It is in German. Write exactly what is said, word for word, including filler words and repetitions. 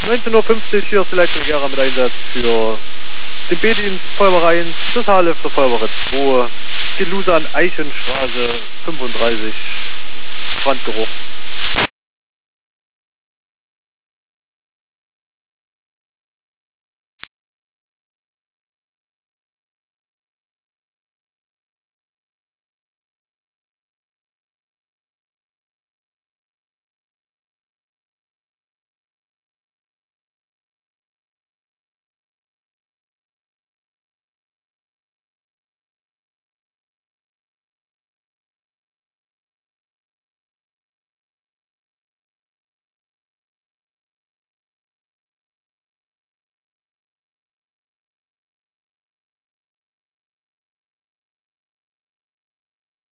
neunzehn Uhr fünfzig hier ist die Leitung Gera mit Einsatz für den B-Dienst Feuerwehr eins, das Haarlifter Feuerwehr zwei, Gelusan Eichenstraße fünfunddreißig, Brandgeruch.